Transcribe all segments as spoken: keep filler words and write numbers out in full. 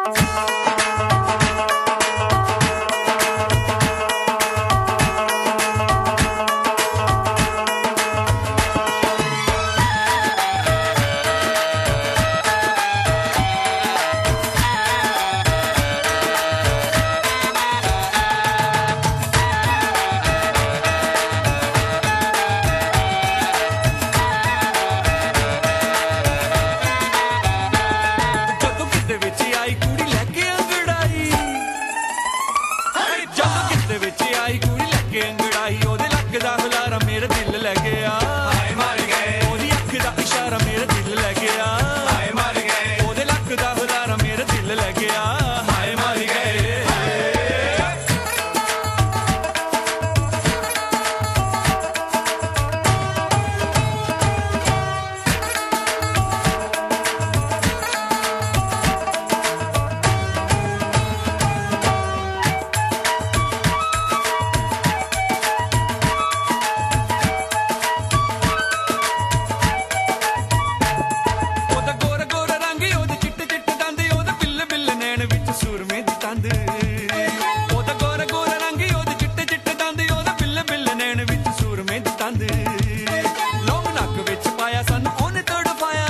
अंगड़ाई ओदे लक दा हुलारा मेरा दिल ले गया, हाय मर गए। ओदी अख दा इशारा मेरा दिल ले गया, हाय मर गए। ओदे लक दा हुलारा मेरा दिल ले गया, हाय मर गए। ओदा गोरा गोरा रंग ओदे चिट्टे चिट्टे दंद ओदा बिल्ले बिल्ले नैन विच सूरमे दी तंद। लोग नक विच पाया सानू ओने तड़पाया,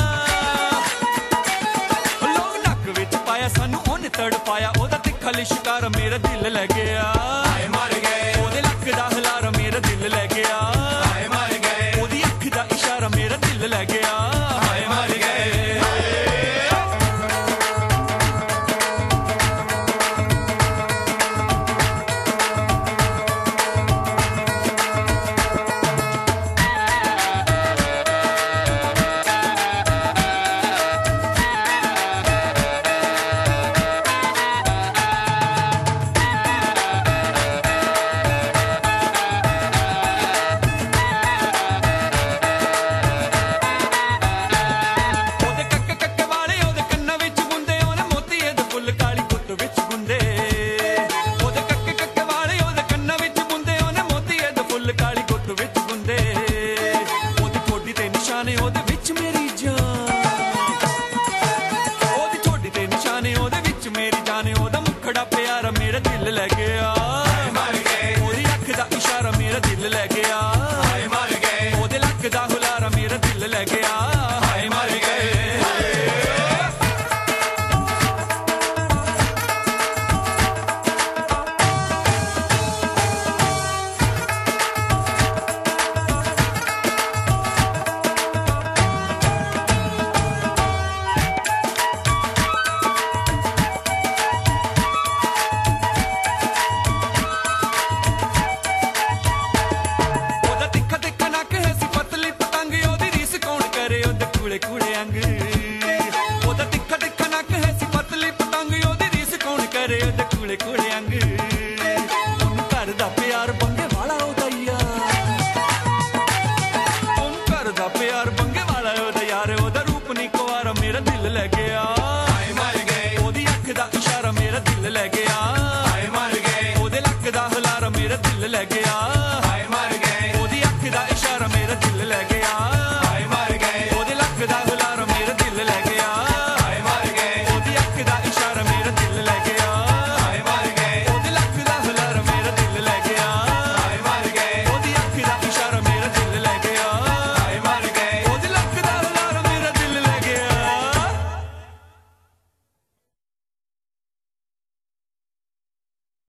लोग नक विच पाया सानू ओने तड़पाया। ओदा तिखा लिशकार मेरा दिल ले गया, हाय मर गए। ओदे लक दा हुलारा मेरा दिल ले गया, हाय मर गए। ओदी अख दा इशारा मेरा दिल ले गया, हाय मर गए। ओदे विच मेरी जान, ओदी ठोडी ते निशाने ओदे विच मेरी जान। ओदा मुखड़ा प्यारा मेरा दिल ले गया।